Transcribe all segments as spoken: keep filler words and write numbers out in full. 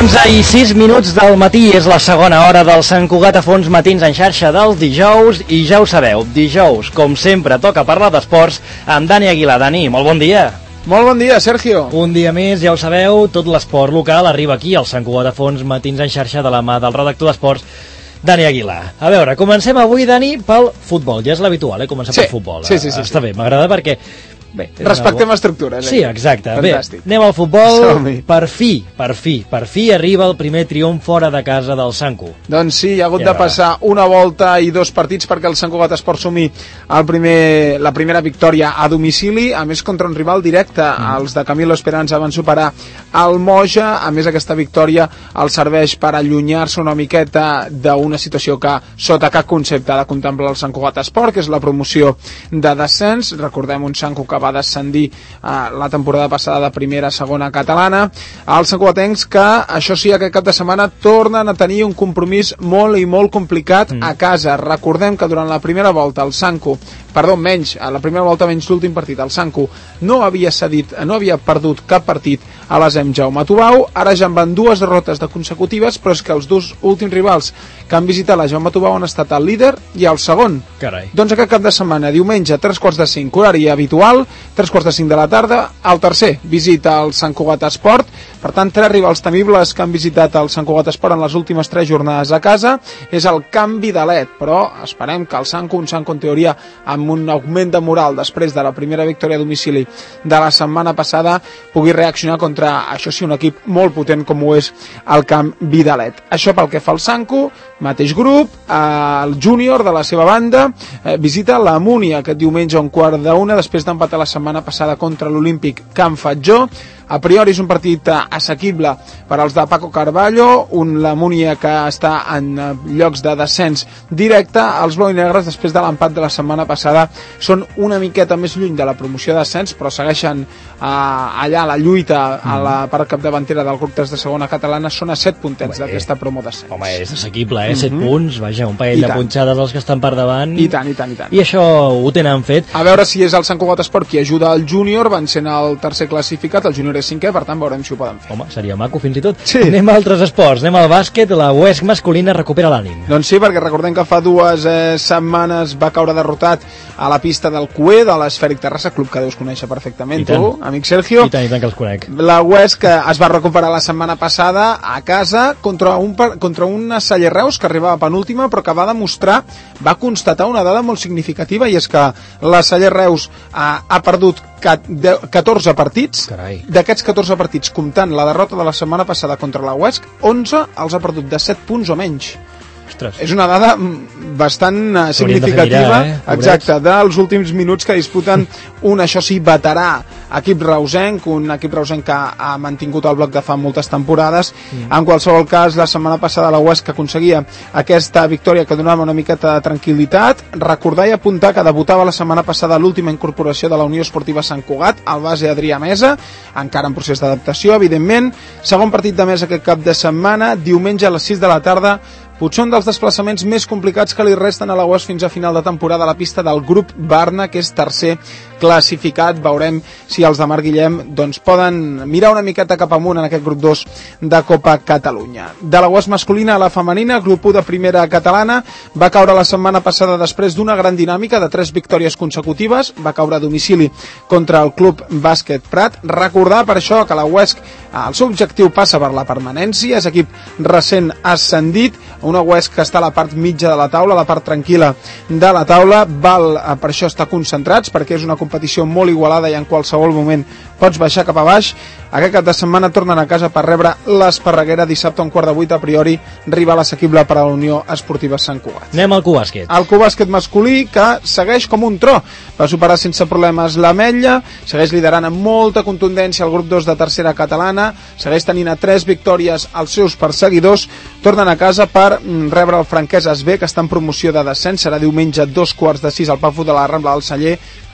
onze i sis minuts del matí, és la segona hora del Sant Cugat a Fons Matins en xarxa dels dijous, i ja ho sabeu, dijous, com sempre, toca parlar d'esports amb Dani Aguilar. Dani, molt bon dia. Molt bon dia, Sergio. Un dia més, ja ho sabeu, tot l'esport local arriba aquí al Sant Cugat a Fons Matins en xarxa de la mà del redactor d'esports, Dani Aguilar. A veure, comencem avui, Dani, pel futbol. Ja és l'habitual, eh, començar sí, pel futbol. Sí, sí, sí. Està sí. bé, m'agrada perquè... Bé, respectem una... estructures. Eh? Sí, exacte. Fantàstic. Bé, anem al futbol. Som-hi. Per fi, per fi, per fi arriba el primer triomf fora de casa del Sanku. Doncs sí, hi ha hagut Ja de va. passar una volta i dos partits perquè el Sant Cugat Esport sumi el primer, la primera victòria a domicili, a més contra un rival directe. Mm. Els de Camilo Esperanza van superar el Moja. A més, aquesta victòria els serveix per allunyar-se una miqueta d'una situació que sota cap concepte ha de contemplar el Sant Cugat Esport, que és la promoció de descens. Recordem un Sanku que va descendir la temporada passada de primera a segona catalana. Els santcugatencs que, això sí, aquest cap de setmana tornen a tenir un compromís molt i molt complicat mm. a casa. Recordem que durant la primera volta el Sanku, perdó, menys, a la primera volta menys l'últim partit, el Sanku no havia cedit, no havia perdut cap partit a l'A S E M Jaume Tubau. Ara ja en van dues derrotes de consecutives, però és que els dos últims rivals que han visitat la Jaume Tubau han estat el líder i el segon. Carai. Doncs aquest cap de setmana, diumenge, tres quarts de cinc, horari habitual, tres quarts de cinc de la tarda, el tercer visita el Sant Cugat Esport. Per tant, tres rivals temibles que han visitat el Sant Cugat Esport en les últimes tres jornades a casa. És el canvi de l'E T, però esperem que el Sanku, un Sanku en teoria amb un augment de moral després de la primera victòria a domicili de la setmana passada, pugui reaccionar contra, això sí, un equip molt potent com ho és el camp Vidalet. Això pel que fa al Sanku, mateix grup, el júnior de la seva banda eh, visita la Múnia aquest diumenge a un quart d'una, després d'empatar la setmana passada contra l'Olímpic Can Fatjó. A priori és un partit assequible per als de Paco Carballo, un la Múnia que està en llocs de descens directe. Els blau i negres, després de l'empat de la setmana passada, són una miqueta més lluny de la promoció de descens, però segueixen eh, allà a la lluita a la part capdavantera del grup tres de segona catalana. Són a set puntets d'aquesta promo descens. Home, és assequible, eh? set Mhm. punts, vaja, un parell I de tant. punxades els que estan per davant. I tant, i tant, i tant. I això ho tenen fet. A veure si és el Sant Cugat Esport qui ajuda el júnior, van sent el tercer classificat, el júnior és cinquè, per tant veurem si ho poden fer. Home, seria maco fins i tot. Sí. Anem a altres esports, anem al bàsquet. La U E S C masculina recupera l'ànim. Doncs sí, perquè recordem que fa dues eh, setmanes va caure derrotat a la pista del C U E, de l'Esfèric Terrassa, club que deus conèixer perfectament, I tant. tu, amic Sergio. I tant, i tant que els conec. La U E S C que es va recuperar la setmana passada a casa contra un, contra una Saller Reus que arribava penúltima, però que va demostrar, va constatar una dada molt significativa, i és que la Saller Reus ha, ha perdut catorze partits. Carai. D'aquests catorze partits, comptant la derrota de la setmana passada contra la U E S C, onze els ha perdut de set punts o menys. Ostres. És una dada bastant uh, significativa, mirar, eh? exacte, dels últims minuts que disputen un, això sí, veterà equip reusenc, un equip reusenc que ha mantingut el bloc de fa moltes temporades. Mm. En qualsevol cas, la setmana passada la U E S C aconseguia aquesta victòria que donava una miqueta de tranquil·litat. Recordar i apuntar que debutava la setmana passada l'última incorporació de la Unió Esportiva Sant Cugat, el base Adrià Mesa, encara en procés d'adaptació, evidentment. Segon partit de Mesa aquest cap de setmana, diumenge a les sis de la tarda. Potser un dels desplaçaments més complicats que li resten a la U E S C fins a final de temporada a la pista del grup Barna, que és tercer classificat. Veurem si els de Marc Guillem doncs, poden mirar una miqueta cap amunt en aquest grup dos de Copa Catalunya. De la U E S C masculina a la femenina, grup u de primera catalana, va caure la setmana passada després d'una gran dinàmica de tres victòries consecutives. Va caure a domicili contra el Club Bàsquet Prat. Recordar per això que la U E S C, el seu objectiu passa per la permanència, és equip recent ascendit, una U E S C que està a la part mitja de la taula, a la part tranquil·la de la taula. Val per això estar concentrats, perquè és una competició molt igualada i en qualsevol moment pots baixar cap a baix. Aquest cap de setmana tornen a casa per rebre l'Esparreguera dissabte a un quart de vuit, a priori rival assequible per a la Unió Esportiva Sant Cugat. Anem al Cubàsquet. El Cubàsquet masculí, que segueix com un tro, va superar sense problemes l'Ametlla, segueix liderant amb molta contundència el grup dos de tercera catalana, segueix tenint a tres victòries els seus perseguidors, tornen a casa per rebre el Franqueses B, que està en promoció de descens. Serà diumenge a dos quarts de sis al Pau de la Rambla del Celler.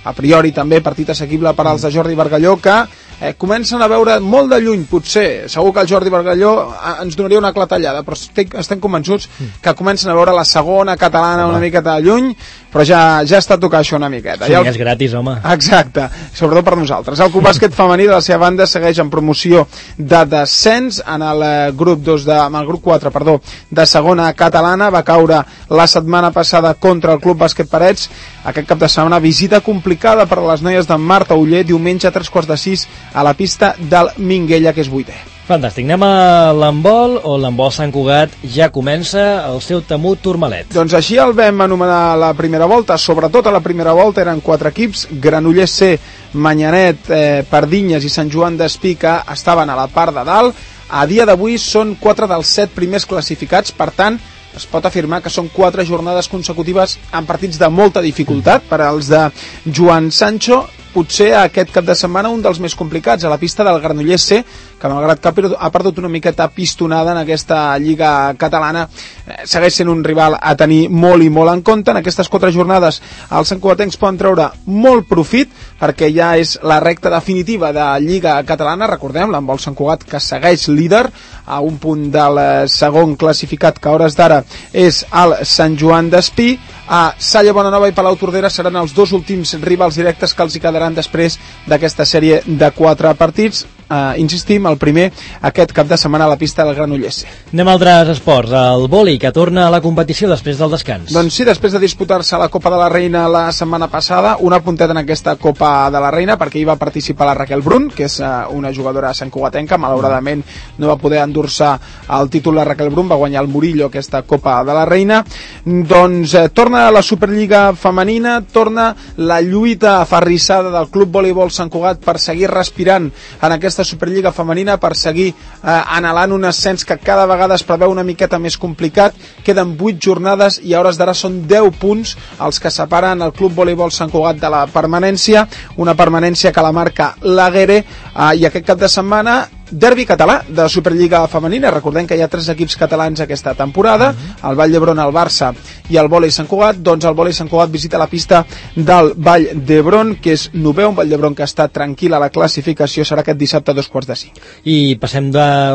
a priori també partit assequible per als de Jordi Bargalló, que eh, comencen a veure molt de lluny, potser, segur que el Jordi Bargalló eh, ens donaria una clatellada, però estic, estem convençuts que comencen a veure la segona catalana una miqueta de lluny, però ja, ja està a tocar això una miqueta. Sí, el... és gratis, home. Exacte, sobretot per nosaltres. El Club Bàsquet Femení de la seva banda segueix en promoció de descens en el grup dos de, en el grup quatre, perdó, de segona catalana. Va caure la setmana passada contra el Club Bàsquet Parets. Aquest cap de setmana visita complicada per a les noies de Marta Oller, diumenge a tres quarts de sis a la pista del Minguella, que és vuitè. Fantàstic. Anem a l'handbol, o l'handbol Sant Cugat ja comença el seu temut Turmalet. Doncs així el vam anomenar la primera volta. Sobretot a la primera volta eren quatre equips: Granollers C, Manyanet, eh, Pardinyes i Sant Joan d'Espí, que estaven a la part de dalt. A dia d'avui són quatre dels set primers classificats, per tant es pot afirmar que són quatre jornades consecutives en partits de molta dificultat per als de Joan Sancho. Potser aquest cap de setmana un dels més complicats, a la pista del Granollers C, que malgrat que ha perdut una miqueta pistonada en aquesta lliga catalana, eh, segueix sent un rival a tenir molt i molt en compte. En aquestes quatre jornades els santcugatencs poden treure molt profit, perquè ja és la recta definitiva de lliga catalana. Recordem, l'handbol Sant Cugat, que segueix líder a un punt del segon classificat, que a hores d'ara és el Sant Joan d'Espí. A Salla Bonanova i Palau Tordera seran els dos últims rivals directes que els hi quedaran després d'aquesta sèrie de quatre partits. Uh, insistim, el primer aquest cap de setmana a la pista del Granollers. Anem a altres esports. El vòlei, que torna a la competició després del descans. Doncs sí, després de disputar-se la Copa de la Reina la setmana passada, una punteta en aquesta Copa de la Reina, perquè hi va participar la Raquel Brun, que és uh, una jugadora santcugatenca. Malauradament no va poder endur-se el títol la Raquel Brun, va guanyar el Murillo aquesta Copa de la Reina. Doncs eh, torna la Superliga femenina, torna la lluita aferrissada del Club Voleibol Sant Cugat per seguir respirant en aquesta Superliga femenina, per seguir eh, anhelant un ascens que cada vegada es preveu una miqueta més complicat. Queden vuit jornades i a hores d'ara són deu punts els que separen el Club Voleibol Sant Cugat de la permanència, una permanència que la marca l'Aguere, eh, i aquest cap de setmana derbi català de Superliga femenina. Recordem que hi ha tres equips catalans aquesta temporada, el Vall d'Hebron, el Barça i el Vòlei Sant Cugat. Doncs el Vòlei Sant Cugat visita la pista del Vall d'Hebron, que és novè, un Vall d'Hebron que està tranquil a la classificació. Serà aquest dissabte a dos quarts de cinc. I passem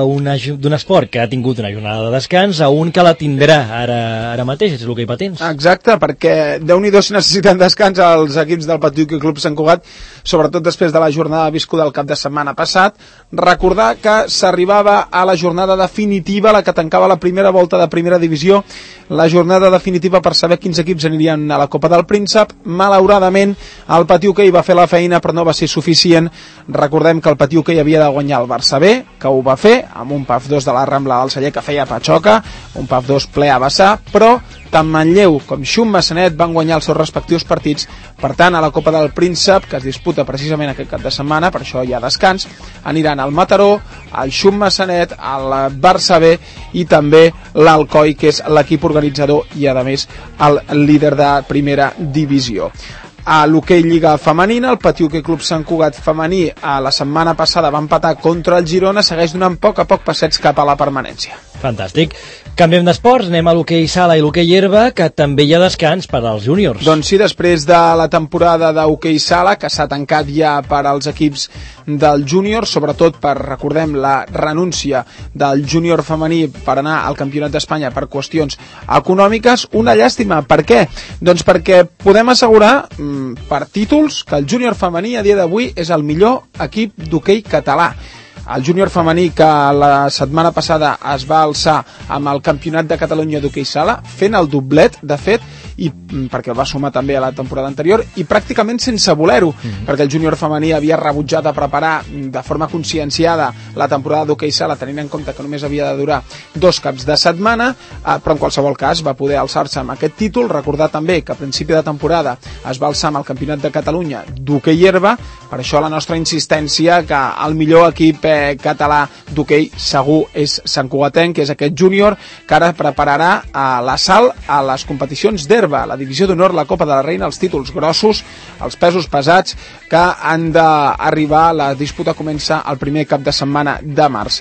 d'un esport que ha tingut una jornada de descans a un que la tindrà ara, ara mateix, és l'hoquei patins. Exacte, perquè Déu-n'hi-do si necessiten descans els equips del Patí Club Sant Cugat, sobretot després de la jornada viscuda el cap de setmana passat. Recordar que s'arribava a la jornada definitiva, la que tancava la primera volta de primera divisió, la jornada definitiva per saber quins equips anirien a la Copa del Príncep. Malauradament el Patí Hoquei va fer la feina, però no va ser suficient. Recordem que el Patí Hoquei havia de guanyar el Barça B, que ho va fer amb un P A F dos de la Rambla del Celler que feia patxoca, un P A F dos ple a vessar, però tant Manlleu com Xum Massanet van guanyar els seus respectius partits. Per tant, a la Copa del Príncep, que es disputa precisament aquest cap de setmana, per això hi ha descans, aniran al Mataró, al Xum Massanet, al Barça B i també l'Alcoi, que és l'equip organitzador i, a més, el líder de primera divisió. A l'hoquei Lliga Femenina, el Patí Hoquei Club Sant Cugat femení a la setmana passada va empatar contra el Girona, segueix donant a poc a poc passets cap a la permanència. Fantàstic. Canviem d'esports, anem a l'hoquei sala i l'hoquei herba, que també hi ha descans per als júniors. Doncs sí, després de la temporada d'hoquei sala, que s'ha tancat ja per als equips del júnior, sobretot per, recordem, la renúncia del júnior femení per anar al Campionat d'Espanya per qüestions econòmiques. Una llàstima. Per què? Doncs perquè podem assegurar per títols que el júnior femení a dia d'avui és el millor equip d'hoquei català. El júnior femení, que la setmana passada es va alçar amb el Campionat de Catalunya d'hoquei sala, fent el doblet, de fet, i perquè el va sumar també a la temporada anterior, i pràcticament sense voler-ho, mm-hmm. perquè el júnior femení havia rebutjat a preparar de forma conscienciada la temporada d'hoquei sala, tenint en compte que només havia de durar dos caps de setmana, eh, però en qualsevol cas va poder alçar-se amb aquest títol. Recordar també que a principi de temporada es va alçar amb el Campionat de Catalunya d'hoquei herba, per això la nostra insistència que el millor equip eh, català d'hoquei segur és Sant Cugatenc, que és aquest júnior que ara prepararà eh, l'assalt a les competicions d'herba, la divisió d'honor, la Copa de la Reina, els títols grossos, els pesos pesats, que han d'arribar. La disputa comença el primer cap de setmana de març.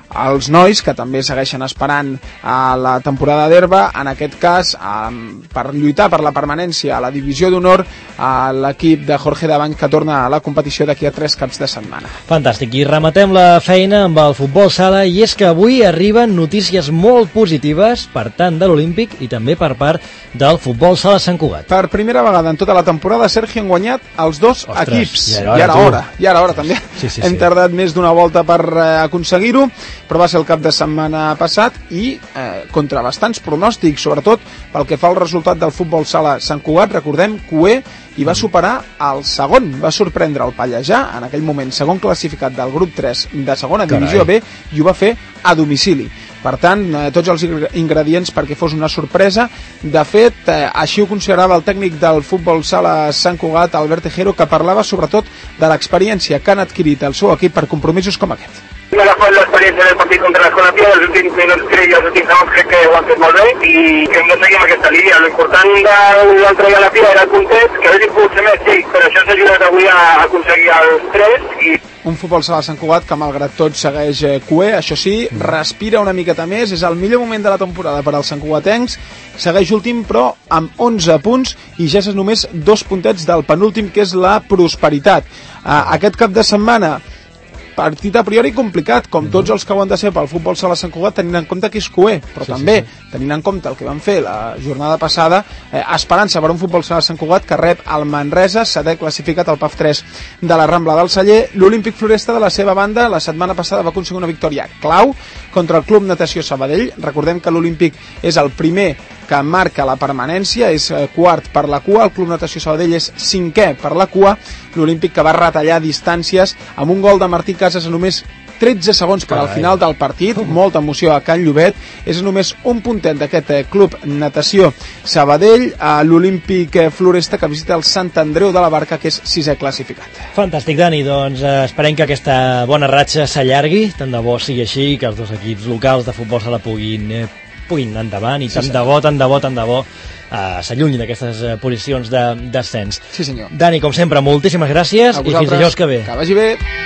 els nois, que també segueixen esperant a la temporada d'herba, en aquest cas eh, per lluitar per la permanència a la divisió d'honor a l'equip de Jorge Dabany, que torna a la competició d'aquí a tres caps de setmana. Fantàstic, i rematem la feina amb el futbol sala, i és que avui arriben notícies molt positives per tant de l'Olímpic i també per part del futbol sala Sant Cugat. Per primera vegada en tota la temporada, Sergio, han guanyat els dos Ostres, equips. ja era hora, I ara hora, i ara hora també. Sí, sí, Hem sí. tardat més d'una volta per eh, aconseguir-ho, però va ser el cap de setmana passat i eh, contra bastants pronòstics, sobretot pel que fa al resultat del futbol sala Sant Cugat. Recordem, Cué i va superar el segon, va sorprendre el Pallejà, en aquell moment segon classificat del grup tres de segona divisió B, i ho va fer a domicili. Per tant, eh, tots els ingredients perquè fos una sorpresa. De fet, eh, així ho considerava el tècnic del futbol sala Sant Cugat, Albert Tejero, que parlava sobretot de l'experiència que han adquirit el seu equip per compromisos com aquest. Agafant l'experiència del partit contra l'Escolapià, els últims minuts crec i els últims segons crec que ho han fet molt bé i que hem de seguir amb aquesta línia. L'important de l'altre dia a la Pia era el puntet, que hauria pogut ser més, sí, però això s'ha ajudat avui a aconseguir els tres i... Un futbol sala Sant Cugat que malgrat tot segueix eh, Cué, això sí, respira una miqueta més, és el millor moment de la temporada per als santcugatencs, segueix últim però amb onze punts i ja és només dos puntets del penúltim, que és la Prosperitat. Uh, aquest cap de setmana partit a priori complicat, com tots els que ho han de ser pel futbol sala Sant Cugat, tenint en compte que és Cué, però sí, també sí, sí. tenint en compte el que van fer la jornada passada, eh, esperança per un futbol sala Sant Cugat que rep el Manresa, setè classificat al P A F tres de la Rambla del Celler. L'Olímpic Floresta, de la seva banda, la setmana passada va aconseguir una victòria clau contra el Club Natació Sabadell. Recordem que l'Olímpic és el primer que marca la permanència, és quart per la cua, el Club Natació Sabadell és cinquè per la cua, l'Olímpic que va retallar distàncies amb un gol de Martí Casas a només tretze segons per al final del partit, molta emoció a Can Llobet, és només un puntet d'aquest Club Natació Sabadell, a l'Olímpic Floresta que visita el Sant Andreu de la Barca, que és sisè classificat. Fantàstic, Dani, doncs eh, esperem que aquesta bona ratxa s'allargui, tant de bo sigui així, que els dos equips locals de futbol se la puguin, eh, puguin endavant, i tant sí, de bo, tant de bo, tant de bo Uh, s'allunyin d'aquestes uh, posicions de descens. Sí, senyor. Dani, com sempre, moltíssimes gràcies i fins dijous que ve. Que vagi bé.